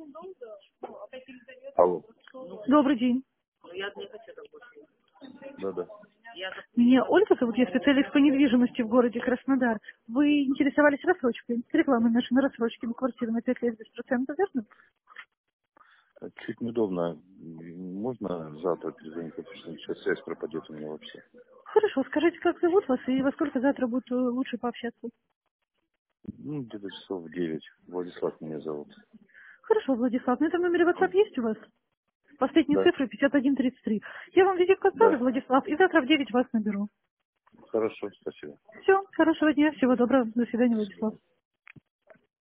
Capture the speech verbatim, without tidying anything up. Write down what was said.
Алло. Добрый день. Да-да. Меня Ольга зовут, я специалист по недвижимости в городе Краснодар. Вы интересовались рассрочкой, рекламой нашей на рассрочке на квартиру на пять лет без процентов, верно? Чуть неудобно. Можно завтра перезвонить, потому что сейчас связь пропадет у меня вообще. Хорошо, скажите, как зовут вас и во сколько завтра будет э, лучше пообщаться? Ну, где-то часов в девять. Владислав меня зовут. Хорошо, Владислав, на этом номере WhatsApp есть у вас? Последние Да. цифры пятьдесят один тридцать три. Я вам визитку отправлю, Да. Владислав, и завтра в девять вас наберу. Хорошо, спасибо. Все, хорошего дня, всего доброго, до свидания, До Владислав. свидания.